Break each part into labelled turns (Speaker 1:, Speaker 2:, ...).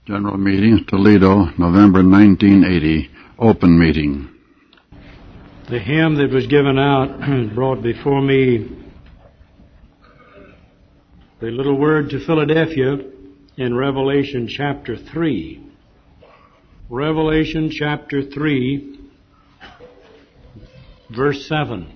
Speaker 1: General Meeting, Toledo, November 1980, open meeting.
Speaker 2: The hymn that was given out brought before me the little word to Philadelphia in Revelation chapter 3. Revelation chapter 3, verse 7.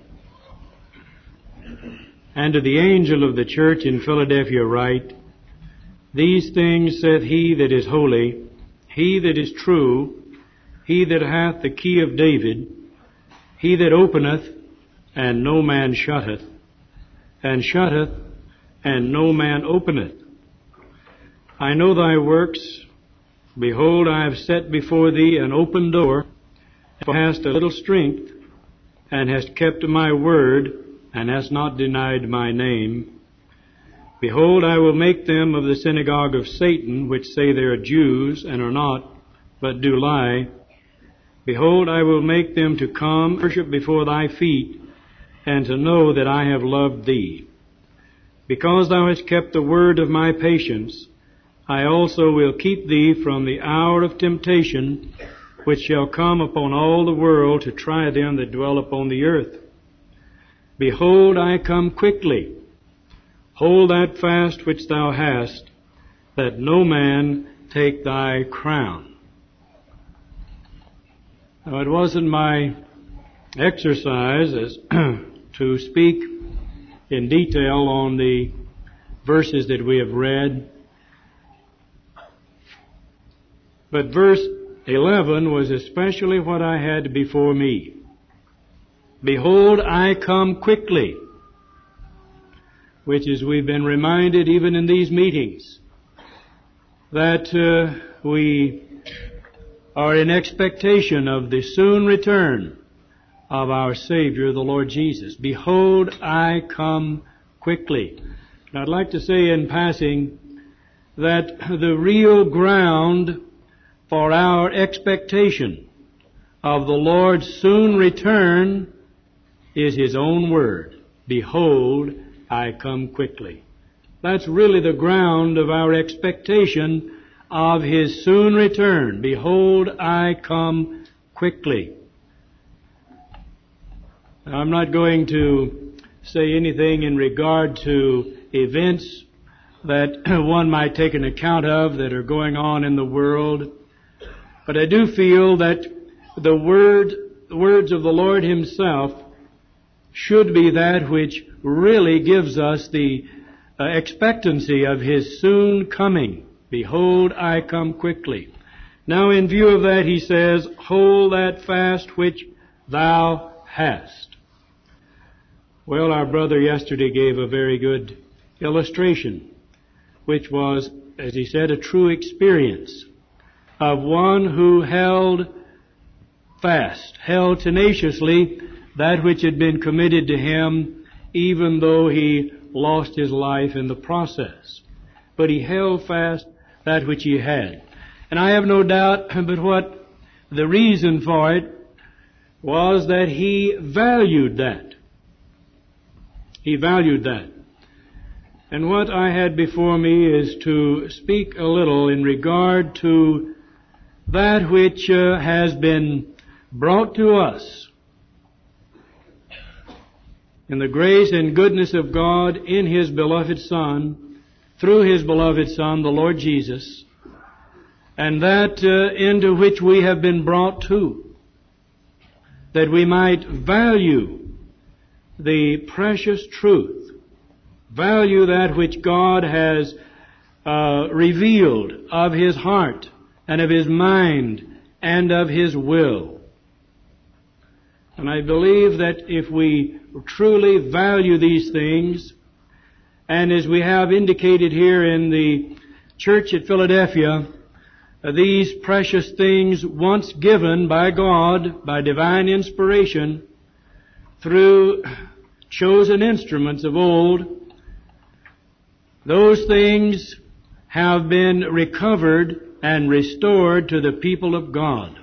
Speaker 2: And to the angel of the church in Philadelphia write, These things saith he that is holy, he that is true, he that hath the key of David, he that openeth, and no man shutteth, and shutteth, and no man openeth. I know thy works. Behold, I have set before thee an open door. Thou hast a little strength, and hast kept my word, and hast not denied my name. Behold, I will make them of the synagogue of Satan, which say they are Jews, and are not, but do lie. Behold, I will make them to come, worship before thy feet, and to know that I have loved thee. Because thou hast kept the word of my patience, I also will keep thee from the hour of temptation, which shall come upon all the world to try them that dwell upon the earth. Behold, I come quickly. Hold that fast which thou hast, that no man take thy crown. Now, it wasn't my exercise as to speak in detail on the verses that we have read, but verse 11 was especially what I had before me. Behold, I come quickly, which is, we've been reminded even in these meetings, that we are in expectation of the soon return of our Savior, the Lord Jesus. Behold, I come quickly. And I'd like to say in passing that the real ground for our expectation of the Lord's soon return is His own word. Behold, I come quickly. That's really the ground of our expectation of His soon return. Behold, I come quickly. Now, I'm not going to say anything in regard to events that one might take an account of that are going on in the world, but I do feel that the words of the Lord Himself should be that which really gives us the expectancy of His soon coming. Behold, I come quickly. Now, in view of that, He says, hold that fast which thou hast. Well, our brother yesterday gave a very good illustration, which was, as he said, a true experience of one who held fast, held tenaciously that which had been committed to him, even though he lost his life in the process. But he held fast that which he had. And I have no doubt but what the reason for it was that he valued that. He valued that. And what I had before me is to speak a little in regard to that which has been brought to us in the grace and goodness of God in His beloved Son, through His beloved Son, the Lord Jesus, and that into which we have been brought to, that we might value the precious truth, value that which God has revealed of His heart and of His mind and of His will. And I believe that if we truly value these things, and as we have indicated here in the church at Philadelphia, these precious things once given by God, by divine inspiration, through chosen instruments of old, those things have been recovered and restored to the people of God.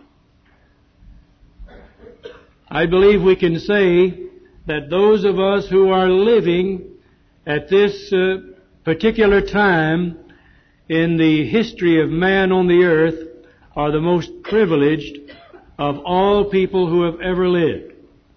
Speaker 2: I believe we can say that those of us who are living at this particular time in the history of man on the earth are the most privileged of all people who have ever lived.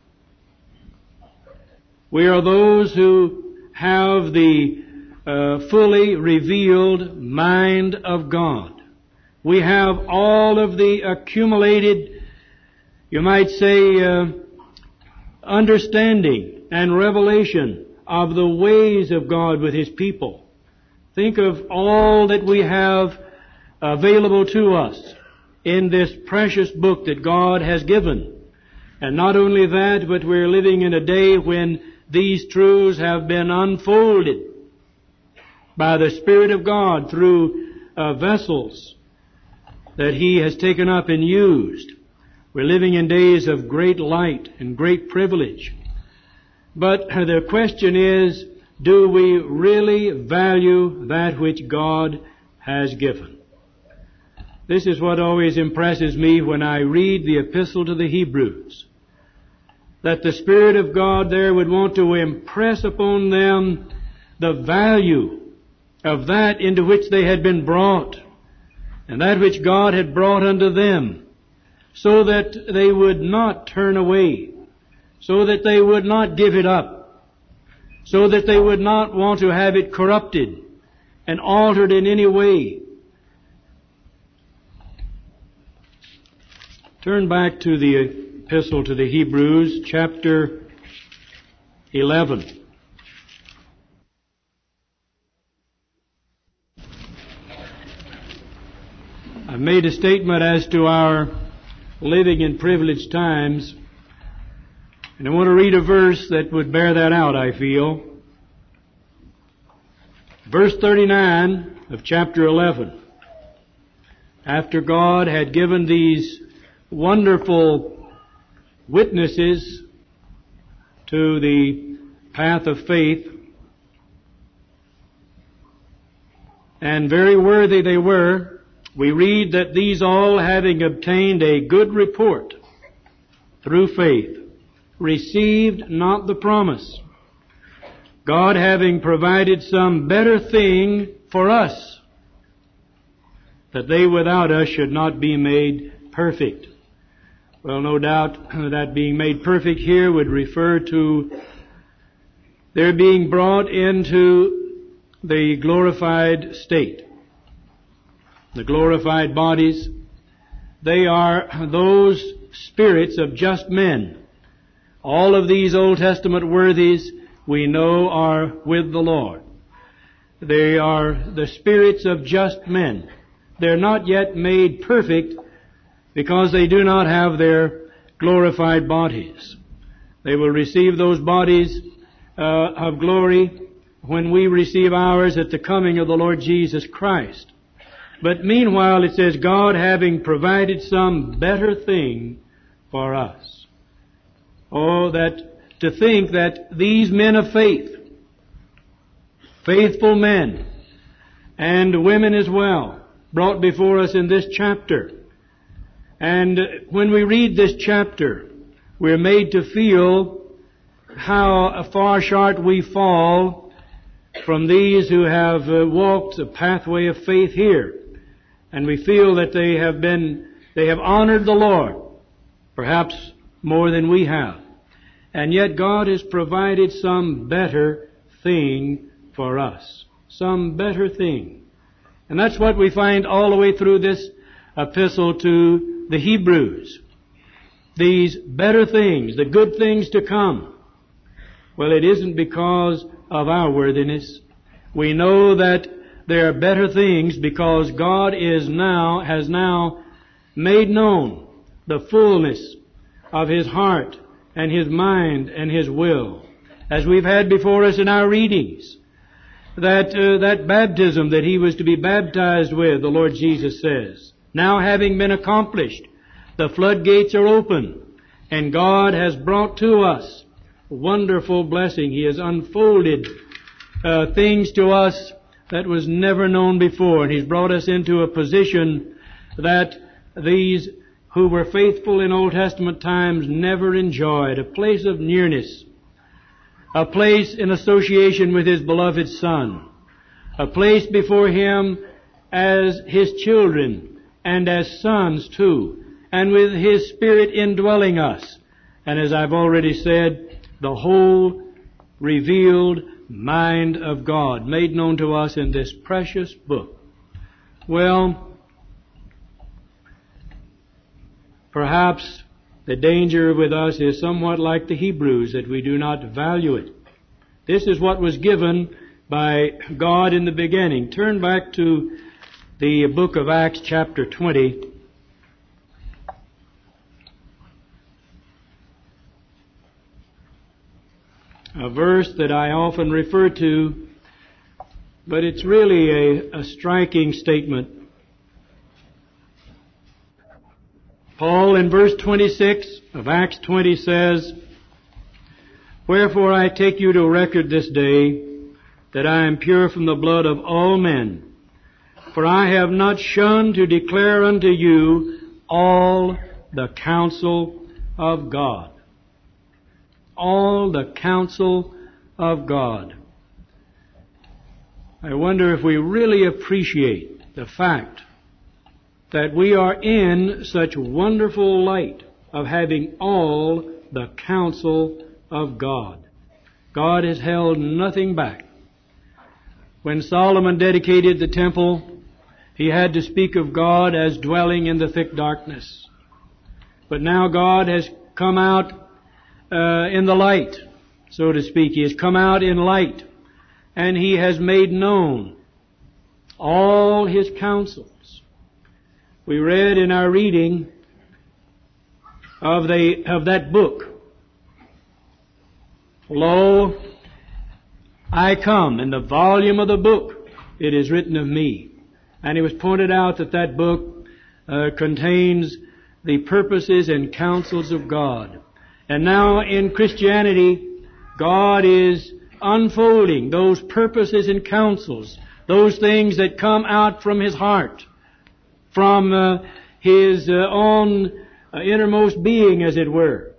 Speaker 2: We are those who have the fully revealed mind of God. We have all of the accumulated, you might say, understanding and revelation of the ways of God with His people. Think of all that we have available to us in this precious book that God has given. And not only that, but we're living in a day when these truths have been unfolded by the Spirit of God through vessels that He has taken up and used. We're living in days of great light and great privilege. But the question is, do we really value that which God has given? This is what always impresses me when I read the Epistle to the Hebrews, that the Spirit of God there would want to impress upon them the value of that into which they had been brought, and that which God had brought unto them, so that they would not turn away, so that they would not give it up, so that they would not want to have it corrupted and altered in any way. Turn back to the Epistle to the Hebrews, chapter 11. I've made a statement as to our living in privileged times, and I want to read a verse that would bear that out, I feel. Verse 39 of chapter 11. After God had given these wonderful witnesses to the path of faith, and very worthy they were, we read that these all, having obtained a good report through faith, received not the promise, God having provided some better thing for us, that they without us should not be made perfect. Well, no doubt that being made perfect here would refer to their being brought into the glorified state. The glorified bodies, they are those spirits of just men. All of these Old Testament worthies we know are with the Lord. They are the spirits of just men. They're not yet made perfect because they do not have their glorified bodies. They will receive those bodies of glory when we receive ours at the coming of the Lord Jesus Christ. But meanwhile, it says, God having provided some better thing for us. Oh, that to think that these men of faith, faithful men, and women as well, brought before us in this chapter. And when we read this chapter, we're made to feel how far short we fall from these who have walked the pathway of faith here. And we feel that they have honored the Lord, perhaps more than we have. And yet God has provided some better thing for us. Some better thing. And that's what we find all the way through this epistle to the Hebrews. These better things, the good things to come. Well, it isn't because of our worthiness. We know that there are better things because God has now made known the fullness of His heart and His mind and His will. As we've had before us in our readings, that baptism that He was to be baptized with, the Lord Jesus says, now having been accomplished, the floodgates are open, and God has brought to us wonderful blessing. He has unfolded things to us that was never known before, and He's brought us into a position that these who were faithful in Old Testament times never enjoyed, a place of nearness, a place in association with His beloved Son, a place before Him as His children and as sons too, and with His Spirit indwelling us. And as I've already said, the whole revealed mind of God made known to us in this precious book. Well, perhaps the danger with us is somewhat like the Hebrews, that we do not value it. This is what was given by God in the beginning. Turn back to the book of Acts chapter 20. A verse that I often refer to, but it's really a striking statement. Paul in verse 26 of Acts 20 says, "Wherefore I take you to record this day, that I am pure from the blood of all men. For I have not shunned to declare unto you all the counsel of God." All the counsel of God. I wonder if we really appreciate the fact that we are in such wonderful light of having all the counsel of God. God has held nothing back. When Solomon dedicated the temple, he had to speak of God as dwelling in the thick darkness. But now God has come out in the light, so to speak. He has come out in light, and He has made known all His counsels. We read in our reading of that book, "Lo, I come, in the volume of the book it is written of me." And it was pointed out that that book contains the purposes and counsels of God. And now in Christianity, God is unfolding those purposes and counsels, those things that come out from His heart, from His own innermost being, as it were.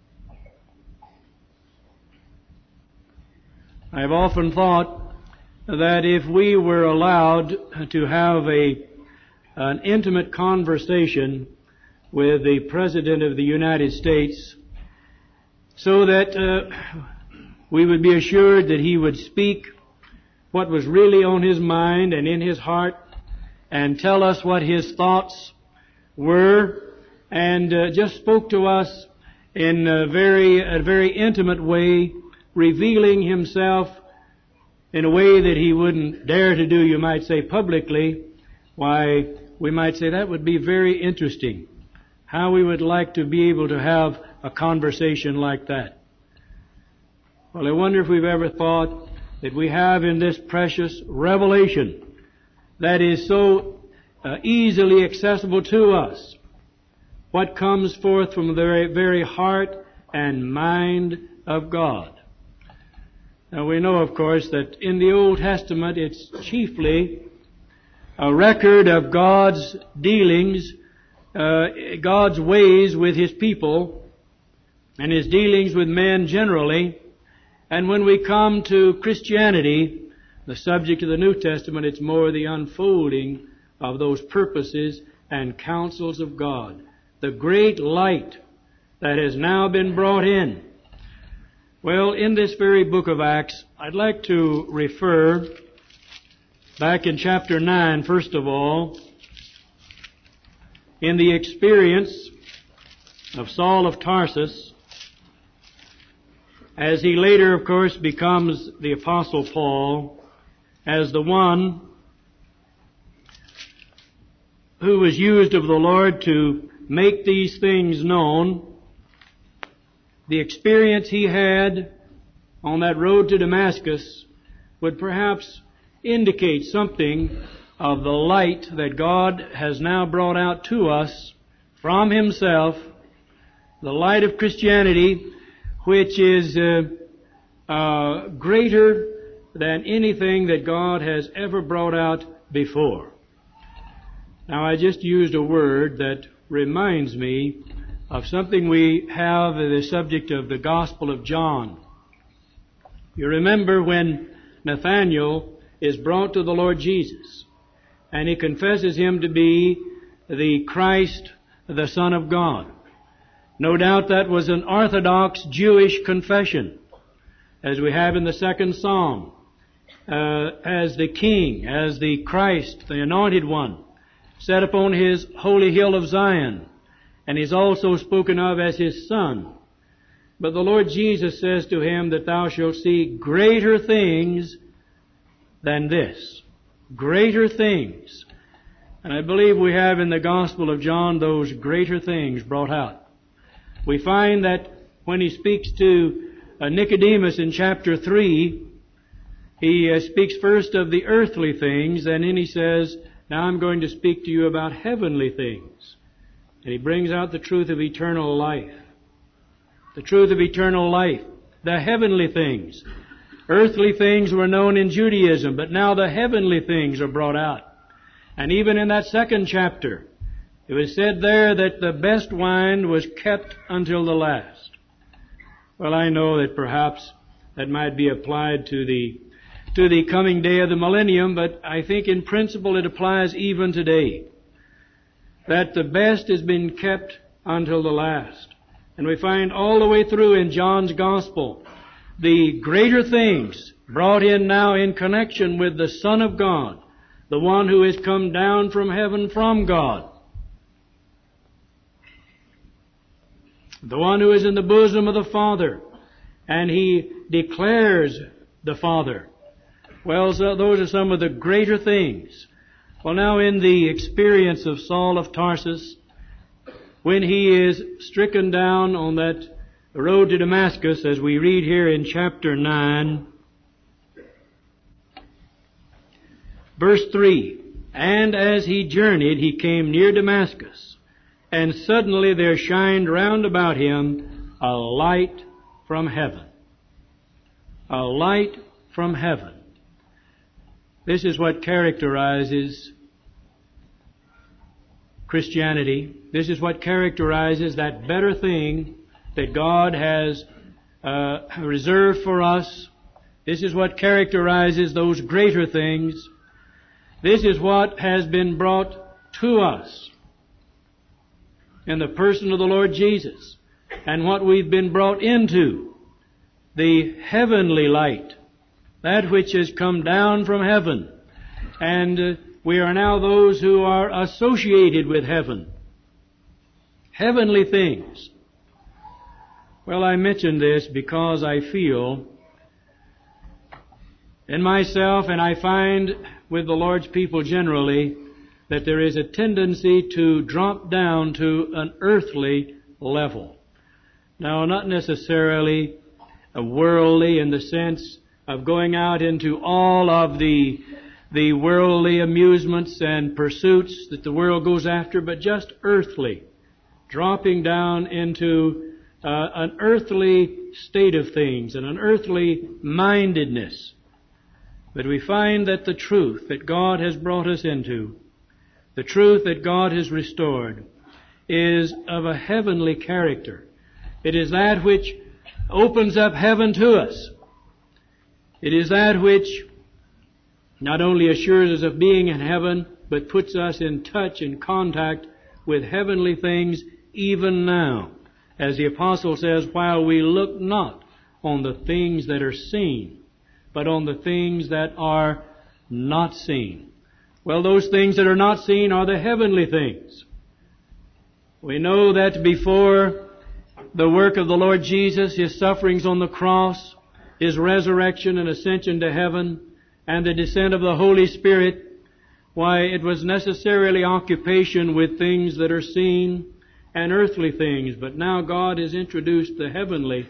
Speaker 2: I've often thought that if we were allowed to have an intimate conversation with the President of the United States, so that we would be assured that He would speak what was really on His mind and in His heart, and tell us what His thoughts were, and just spoke to us in a very intimate way, revealing Himself in a way that He wouldn't dare to do, you might say, publicly. Why, we might say that would be very interesting. How we would like to be able to have a conversation like that. Well, I wonder if we've ever thought that we have in this precious revelation that is so easily accessible to us, what comes forth from the very heart and mind of God. Now we know, of course, that in the Old Testament it's chiefly a record of God's dealings, God's ways with His people, and His dealings with men generally. And when we come to Christianity, the subject of the New Testament, it's more the unfolding of those purposes and counsels of God. The great light that has now been brought in. Well, in this very book of Acts, I'd like to refer back in chapter 9, first of all, in the experience of Saul of Tarsus, as he later, of course, becomes the Apostle Paul, as the one who was used of the Lord to make these things known. The experience he had on that road to Damascus would perhaps indicate something of the light that God has now brought out to us from Himself, the light of Christianity, which is greater than anything that God has ever brought out before. Now, I just used a word that reminds me of something we have in the subject of the Gospel of John. You remember when Nathanael is brought to the Lord Jesus, and he confesses him to be the Christ, the Son of God. No doubt that was an Orthodox Jewish confession, as we have in the second Psalm, as the King, as the Christ, the Anointed One, set upon his holy hill of Zion, and he's also spoken of as his Son. But the Lord Jesus says to him that thou shalt see greater things than this. Greater things. And I believe we have in the Gospel of John those greater things brought out. We find that when he speaks to Nicodemus in chapter 3, he speaks first of the earthly things, and then he says, now I'm going to speak to you about heavenly things. And he brings out the truth of eternal life. The truth of eternal life. The heavenly things. Earthly things were known in Judaism, but now the heavenly things are brought out. And even in that second chapter, it was said there that the best wine was kept until the last. Well, I know that perhaps that might be applied to the coming day of the millennium, but I think in principle it applies even today. That the best has been kept until the last. And we find all the way through in John's Gospel the greater things brought in now in connection with the Son of God, the one who has come down from heaven from God, the one who is in the bosom of the Father, and he declares the Father. Well, so those are some of the greater things. Well, now in the experience of Saul of Tarsus, when he is stricken down on that road to Damascus, as we read here in chapter 9, verse 3, and as he journeyed, he came near Damascus, and suddenly there shined round about him a light from heaven. A light from heaven. This is what characterizes Christianity. This is what characterizes that better thing that God has reserved for us. This is what characterizes those greater things. This is what has been brought to us in the person of the Lord Jesus, and what we've been brought into, the heavenly light, that which has come down from heaven. And we are now those who are associated with heaven. Heavenly things. Well, I mention this because I feel in myself, and I find with the Lord's people generally, that there is a tendency to drop down to an earthly level. Now, not necessarily a worldly in the sense of going out into all of the worldly amusements and pursuits that the world goes after, but just earthly, dropping down into an earthly state of things and an earthly mindedness. But we find that the truth that God has brought us into, the truth that God has restored, is of a heavenly character. It is that which opens up heaven to us. It is that which not only assures us of being in heaven, but puts us in touch and contact with heavenly things even now. As the apostle says, while we look not on the things that are seen, but on the things that are not seen. Well, those things that are not seen are the heavenly things. We know that before the work of the Lord Jesus, His sufferings on the cross, His resurrection and ascension to heaven, and the descent of the Holy Spirit, why, it was necessarily occupation with things that are seen and earthly things, but now God has introduced the heavenly.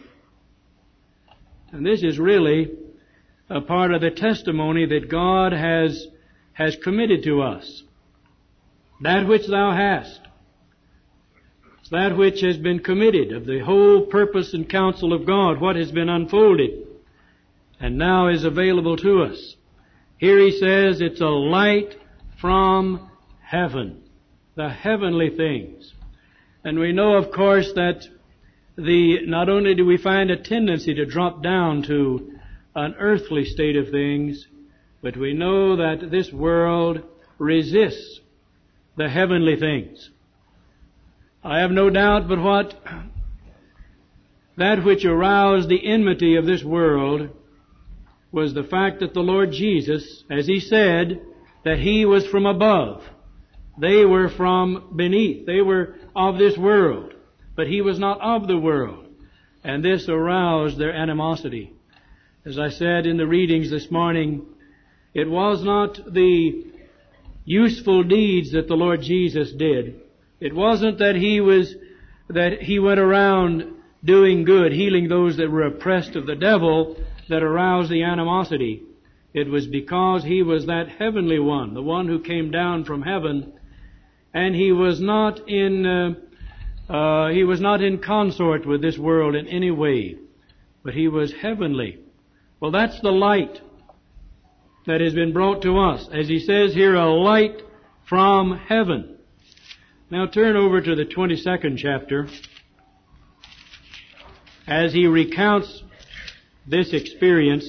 Speaker 2: And this is really a part of the testimony that God has committed to us. That which thou hast. It's that which has been committed of the whole purpose and counsel of God, what has been unfolded and now is available to us. Here he says it's a light from heaven, the heavenly things. And we know, of course, that not only do we find a tendency to drop down to an earthly state of things, but we know that this world resists the heavenly things. I have no doubt but what that which aroused the enmity of this world was the fact that the Lord Jesus, as He said, that He was from above. They were from beneath. They were of this world, but He was not of the world. And this aroused their animosity. As I said in the readings this morning, it was not the useful deeds that the Lord Jesus did. It wasn't that He went around doing good, healing those that were oppressed of the devil, that aroused the animosity. It was because He was that heavenly one, the one who came down from heaven, and He was not in consort with this world in any way, but He was heavenly. Well, that's the light that has been brought to us. As He says here, a light from heaven. Now turn over to the 22nd chapter as he recounts this experience.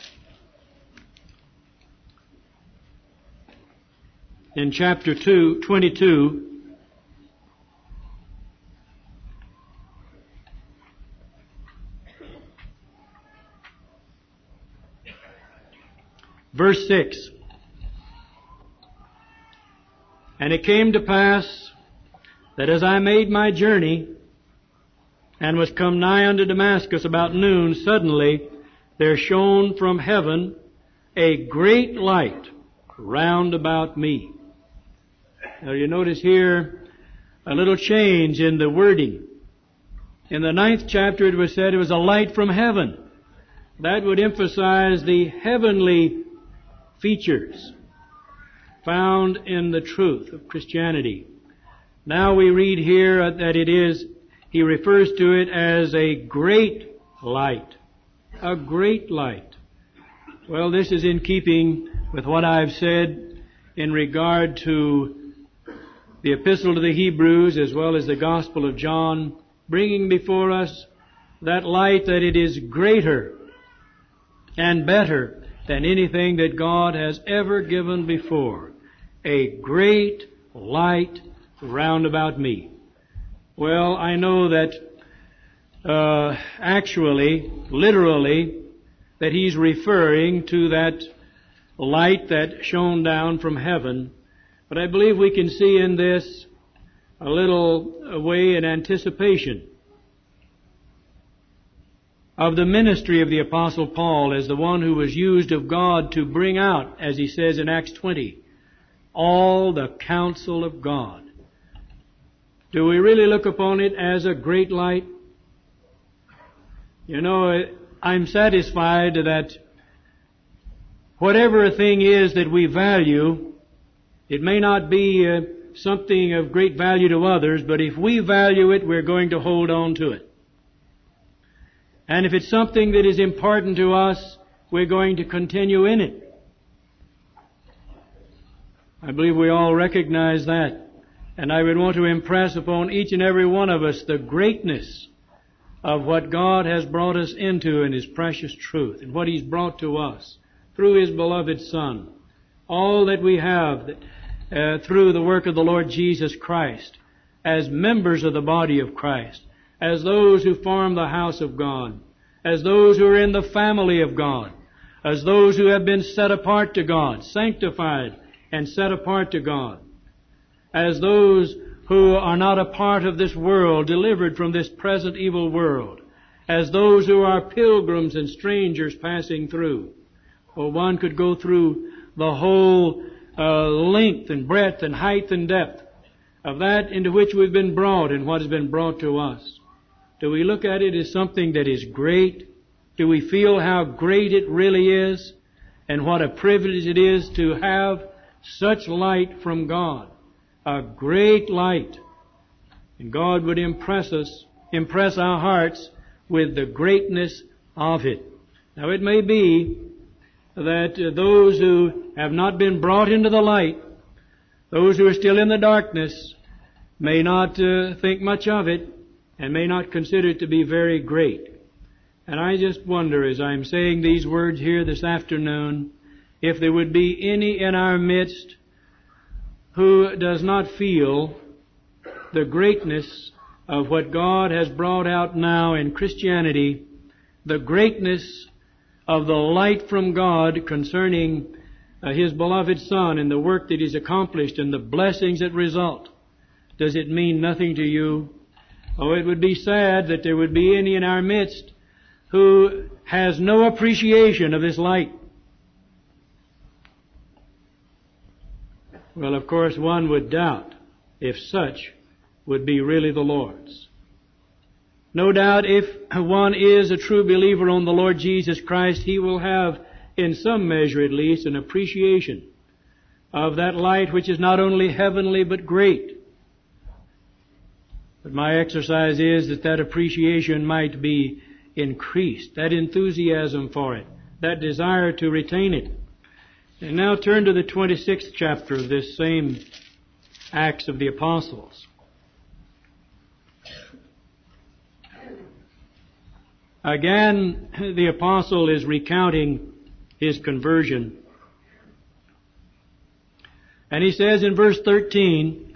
Speaker 2: In chapter 22, verse 6. And it came to pass that as I made my journey and was come nigh unto Damascus about noon, suddenly there shone from heaven a great light round about me. Now you notice here a little change in the wording. In the 9th chapter it was said it was a light from heaven. That would emphasize the heavenly features found in the truth of Christianity. Now we read here that he refers to it as a great light. A great light. Well, this is in keeping with what I've said in regard to the Epistle to the Hebrews as well as the Gospel of John, bringing before us that light, that it is greater and better than anything that God has ever given before. A great light round about me. Well, I know that actually, literally, that he's referring to that light that shone down from heaven. But I believe we can see in this a little way in anticipation of the ministry of the Apostle Paul as the one who was used of God to bring out, as he says in Acts 20, all the counsel of God. Do we really look upon it as a great light? You know, I'm satisfied that whatever a thing is that we value, it may not be something of great value to others, but if we value it, we're going to hold on to it. And if it's something that is important to us, we're going to continue in it. I believe we all recognize that. And I would want to impress upon each and every one of us the greatness of what God has brought us into in His precious truth and what He's brought to us through His beloved Son. All that we have through the work of the Lord Jesus Christ as members of the body of Christ, as those who form the house of God, as those who are in the family of God, as those who have been set apart to God, sanctified and set apart to God, as those who are not a part of this world, delivered from this present evil world, as those who are pilgrims and strangers passing through. Well, one could go through the whole length and breadth and height and depth of that into which we've been brought and what has been brought to us. Do we look at it as something that is great? Do we feel how great it really is and what a privilege it is to have such light from God? A great light. And God would impress our hearts with the greatness of it. Now it may be that those who have not been brought into the light, those who are still in the darkness, may not think much of it and may not consider it to be very great. And I just wonder, as I'm saying these words here this afternoon, if there would be any in our midst who does not feel the greatness of what God has brought out now in Christianity, the greatness of the light from God concerning His beloved Son and the work that He's accomplished and the blessings that result? Does it mean nothing to you? Oh, it would be sad that there would be any in our midst who has no appreciation of this light. Well, of course, one would doubt if such would be really the Lord's. No doubt if one is a true believer on the Lord Jesus Christ, he will have, in some measure at least, an appreciation of that light which is not only heavenly but great. But my exercise is that appreciation might be increased, that enthusiasm for it, that desire to retain it. And now turn to the 26th chapter of this same Acts of the Apostles. Again, the apostle is recounting his conversion. And he says in verse 13,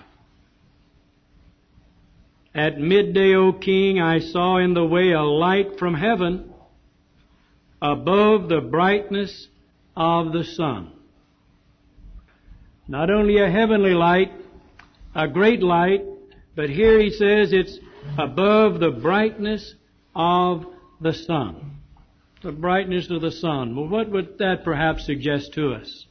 Speaker 2: "At midday, O king, I saw in the way a light from heaven above the brightness of the sun." Not only a heavenly light, a great light, but here he says it's above the brightness of the sun. The brightness of the sun. Well, what would that perhaps suggest to us?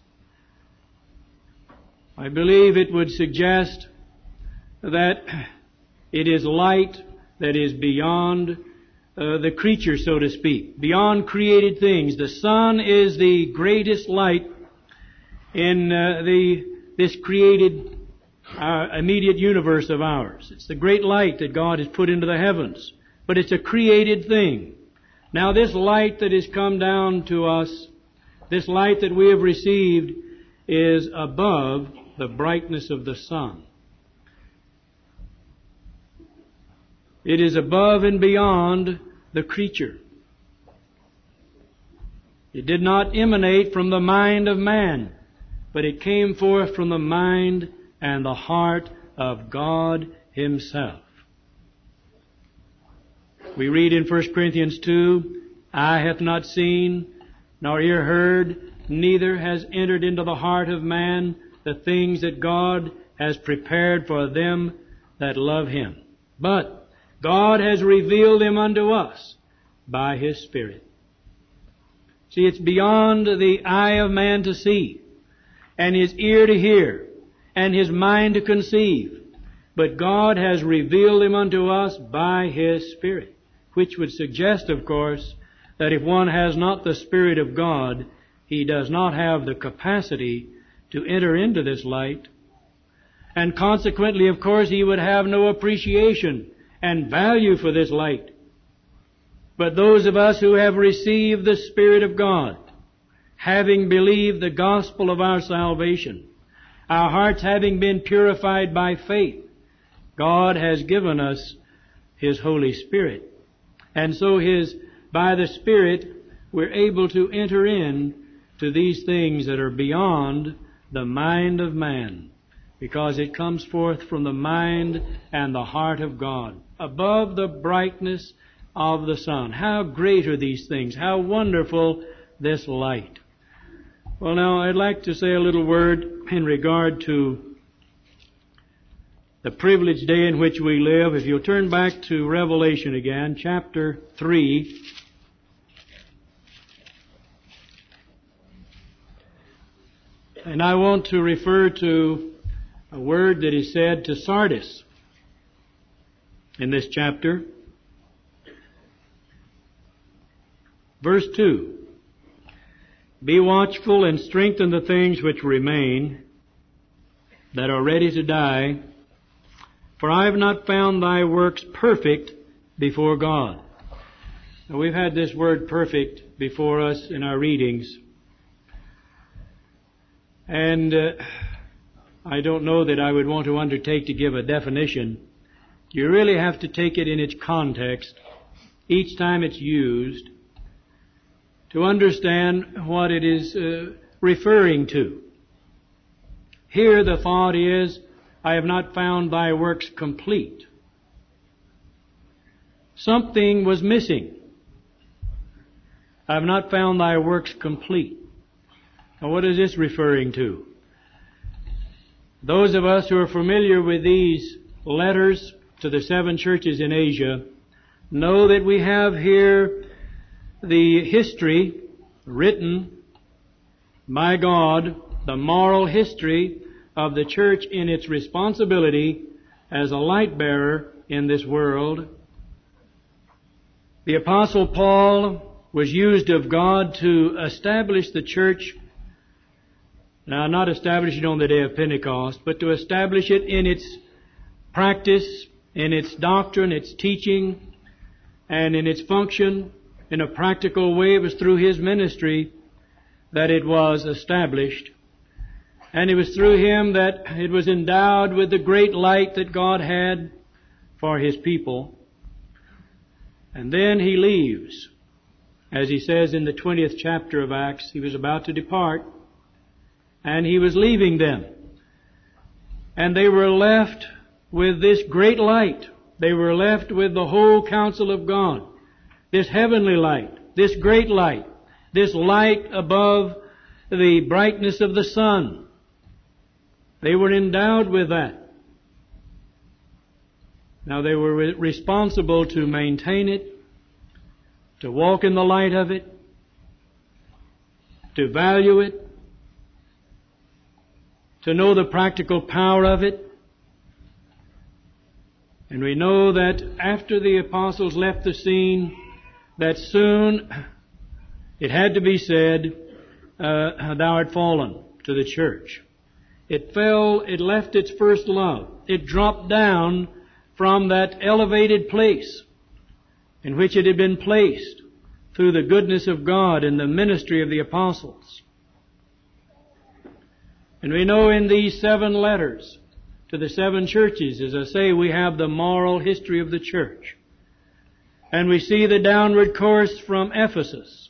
Speaker 2: I believe it would suggest that it is light that is beyond the creature, so to speak, beyond created things. The sun is the greatest light in this created immediate universe of ours. It's the great light that God has put into the heavens, but it's a created thing. Now this light that has come down to us, this light that we have received, is above the brightness of the sun. It is above and beyond the creature. It did not emanate from the mind of man, but it came forth from the mind and the heart of God Himself. We read in 1 Corinthians 2, "Eye hath not seen, nor ear heard, neither has entered into the heart of man the things that God has prepared for them that love Him. But God has revealed them unto us by His Spirit." See, it's beyond the eye of man to see, and his ear to hear, and his mind to conceive. But God has revealed them unto us by His Spirit, which would suggest, of course, that if one has not the Spirit of God, he does not have the capacity to enter into this light. And consequently, of course, he would have no appreciation and value for this light. But those of us who have received the Spirit of God, having believed the gospel of our salvation, our hearts having been purified by faith, God has given us His Holy Spirit. And so by the Spirit, we're able to enter in to these things that are beyond the mind of man, because it comes forth from the mind and the heart of God, above the brightness of the sun. How great are these things? How wonderful this light. Well, now, I'd like to say a little word in regard to the privileged day in which we live. If you'll turn back to Revelation again, chapter 3. And I want to refer to a word that is said to Sardis in this chapter. Verse 2. "Be watchful and strengthen the things which remain, that are ready to die, for I have not found thy works perfect before God." Now, we've had this word perfect before us in our readings. And I don't know that I would want to undertake to give a definition. You really have to take it in its context each time it's used to understand what it is referring to. here the thought is, I have not found thy works complete. Something was missing. I have not found thy works complete. Now what is this referring to? Those of us who are familiar with these letters to the 7 churches in Asia know that we have here the history written by God, the moral history of the church in its responsibility as a light bearer in this world. The Apostle Paul was used of God to establish the church, now not establish it on the day of Pentecost, but to establish it in its practice, in its doctrine, its teaching, and in its function. In a practical way, it was through his ministry that it was established. And it was through him that it was endowed with the great light that God had for his people. And then he leaves. As he says in the 20th chapter of Acts, he was about to depart, and he was leaving them. And they were left with this great light. They were left with the whole counsel of God. This heavenly light, this great light, this light above the brightness of the sun. They were endowed with that. Now they were responsible to maintain it, to walk in the light of it, to value it, to know the practical power of it. And we know that after the apostles left the scene, that soon it had to be said, thou art fallen to the church. It fell, it left its first love. It dropped down from that elevated place in which it had been placed through the goodness of God and the ministry of the apostles. And we know in these 7 letters to the 7 churches, as I say, we have the moral history of the church. And we see the downward course from Ephesus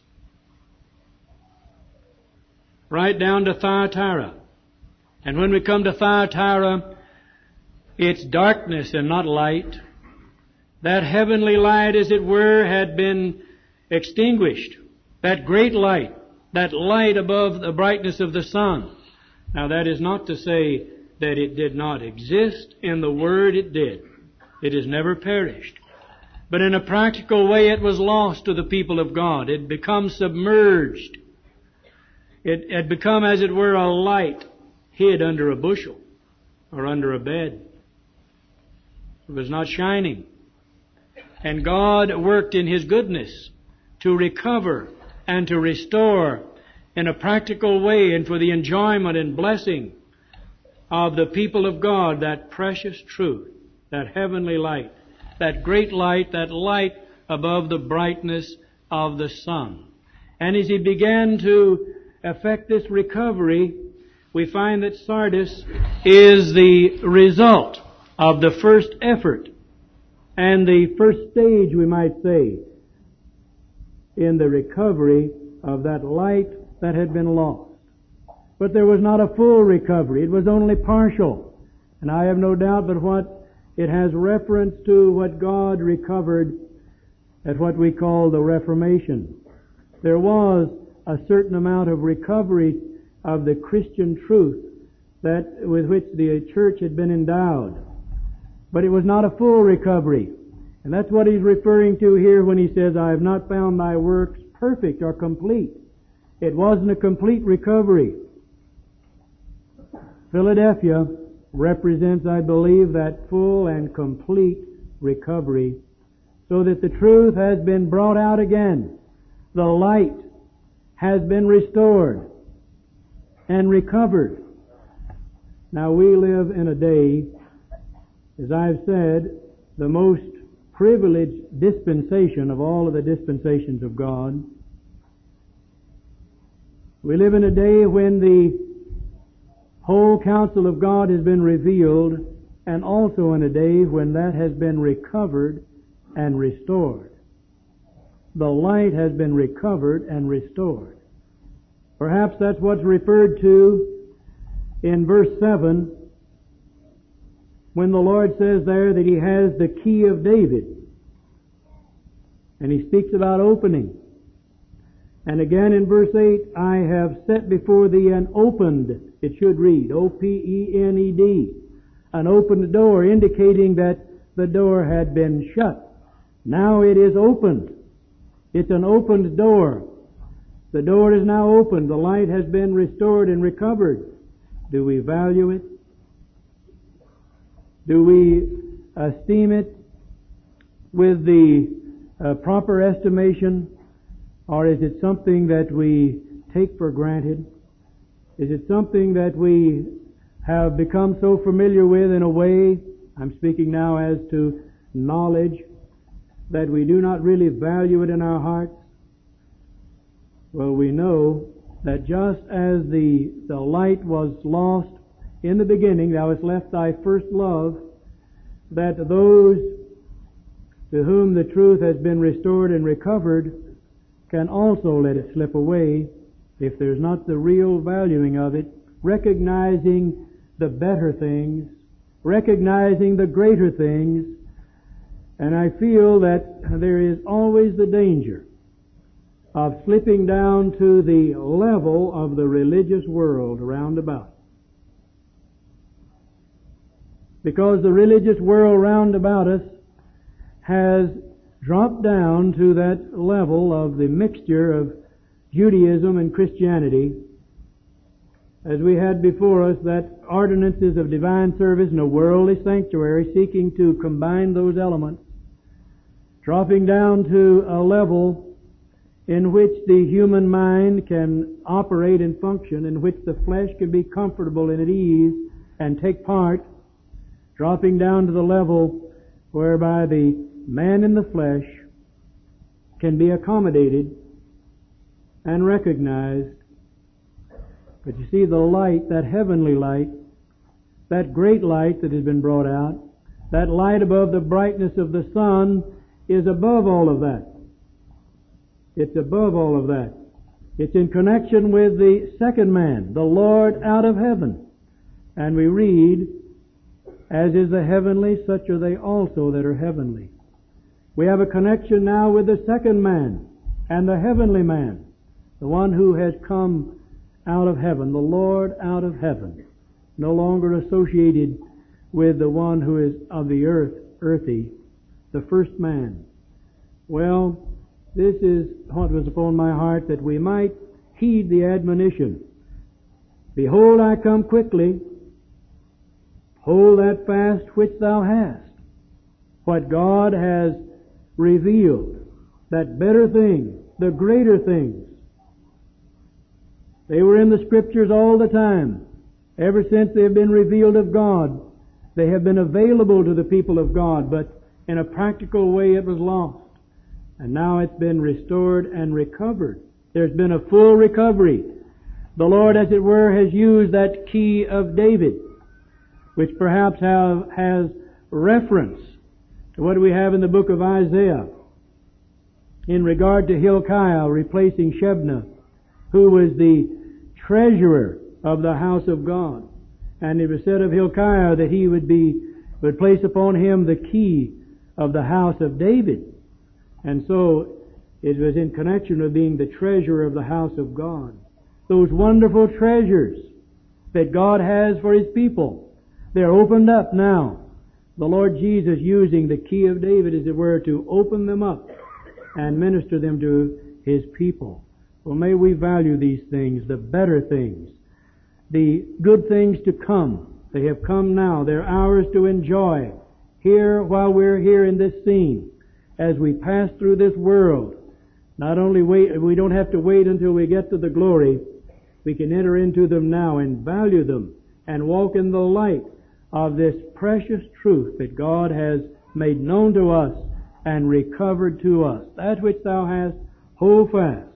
Speaker 2: right down to Thyatira. And when we come to Thyatira, it's darkness and not light. That heavenly light, as it were, had been extinguished. That great light, that light above the brightness of the sun. Now that is not to say that it did not exist. In the Word it did. It has never perished. But in a practical way it was lost to the people of God. It had become submerged. It had become, as it were, a light hid under a bushel or under a bed. It was not shining. And God worked in His goodness to recover and to restore in a practical way and for the enjoyment and blessing of the people of God that precious truth, that heavenly light, that great light, that light above the brightness of the sun. And as he began to effect this recovery, we find that Sardis is the result of the first effort and the first stage, we might say, in the recovery of that light that had been lost. But there was not a full recovery. It was only partial. And I have no doubt but what it has reference to what God recovered at what we call the Reformation. There was a certain amount of recovery of the Christian truth that with which the church had been endowed. But it was not a full recovery. And that's what he's referring to here when he says, I have not found thy works perfect or complete. It wasn't a complete recovery. Philadelphia represents, I believe, that full and complete recovery, so that the truth has been brought out again. The light has been restored and recovered. Now we live in a day, as I've said, the most privileged dispensation of all of the dispensations of God. We live in a day when the whole counsel of God has been revealed, and also in a day when that has been recovered and restored. The light has been recovered and restored. Perhaps that's what's referred to in verse 7, when the Lord says there that He has the key of David, and He speaks about opening. And again in verse 8, I have set before thee an opened, it should read, O-P-E-N-E-D, an opened door, indicating that the door had been shut. Now it is opened. It's an opened door. The door is now opened. The light has been restored and recovered. Do we value it? Do we esteem it with the proper estimation? Or is it something that we take for granted? Is it something that we have become so familiar with in a way, I'm speaking now as to knowledge, that we do not really value it in our hearts? Well, we know that just as the light was lost in the beginning, thou hast left thy first love, that those to whom the truth has been restored and recovered can also let it slip away if there's not the real valuing of it, recognizing the better things, recognizing the greater things. And I feel that there is always the danger of slipping down to the level of the religious world round about. Because the religious world round about us has dropped down to that level of the mixture of Judaism and Christianity, as we had before us that ordinances of divine service and a worldly sanctuary, seeking to combine those elements, dropping down to a level in which the human mind can operate and function, in which the flesh can be comfortable and at ease and take part, dropping down to the level whereby the man in the flesh can be accommodated and recognized. But you see, the light, that heavenly light, that great light that has been brought out, that light above the brightness of the sun, is above all of that. It's above all of that. It's in connection with the second man, the Lord out of heaven. And we read, as is the heavenly, such are they also that are heavenly. We have a connection now with the second man and the heavenly man, the one who has come out of heaven, the Lord out of heaven, no longer associated with the one who is of the earth, earthy, the first man. Well, this is what was upon my heart, that we might heed the admonition. Behold, I come quickly. Hold that fast which thou hast. What God has revealed, that better thing, the greater things. They were in the Scriptures all the time. Ever since they have been revealed of God, they have been available to the people of God, but in a practical way it was lost. And now it's been restored and recovered. There's been a full recovery. The Lord, as it were, has used that key of David, which perhaps has reference to what we have in the book of Isaiah in regard to Hilkiah replacing Shebna, who was the treasurer of the house of God. And it was said of Hilkiah that he would place upon him the key of the house of David. And so it was in connection with being the treasurer of the house of God. Those wonderful treasures that God has for His people, they're opened up now. The Lord Jesus using the key of David, as it were, to open them up and minister them to His people. Well, may we value these things, the better things, the good things to come. They have come now. They're ours to enjoy here while we're here in this scene. As we pass through this world, not only we don't have to wait until we get to the glory, we can enter into them now and value them and walk in the light of this precious truth that God has made known to us and recovered to us. That which thou hast, hold fast,